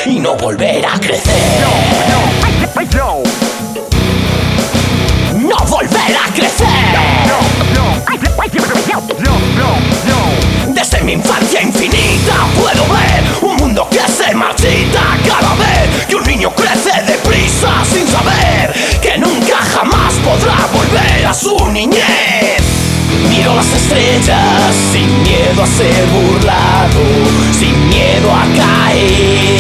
y no volver a crecer. No volver a crecer. Desde mi infancia infinita puedo ver un mundo que se marchita cada vez que un niño crece deprisa sin saber que nunca jamás podrá volver a su niñez. Miro las estrellas sin miedo a ser burlado, sin miedo a caer.